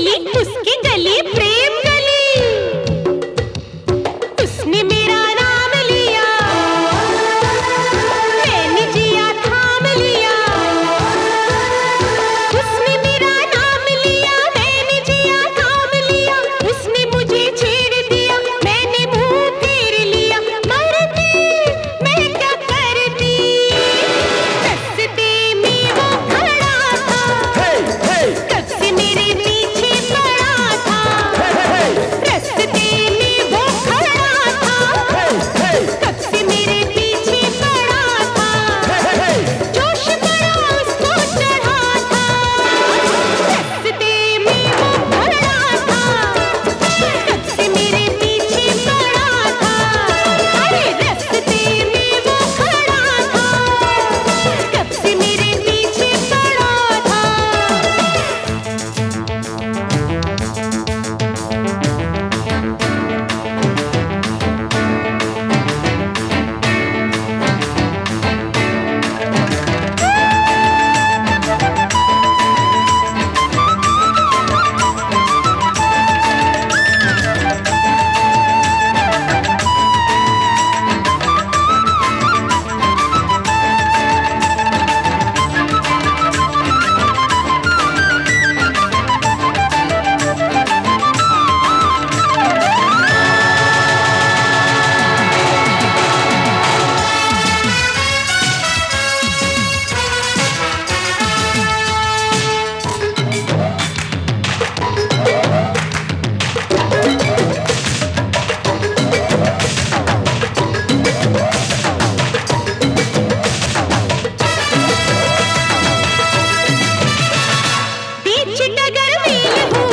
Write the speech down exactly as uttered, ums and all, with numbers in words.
गली उसकी गली प्रेम गली, उसने मेरा नाम लिया, मैंने जिया थाम लिया। उसने मेरा नाम लिया, मैंने जिया थाम लिया। उसने मुझे छेड़ दिया, मैंने मुंह फेर लिया। मरती मैं क्या करती, रस्ते में वो खड़ा था, कब से मेरे पीछे पड़ा था। रस्ते में वो खड़ा था, कब से मेरे पीछे पड़ा था। जोश बड़ा उसको चढ़ा था, रस्ते में वो खड़ा था, कब से मेरे पीछे पड़ा था। अरे रस्ते में वो खड़ा था, कब से मेरे पीछे पड़ा था। बीच डगर में हूँ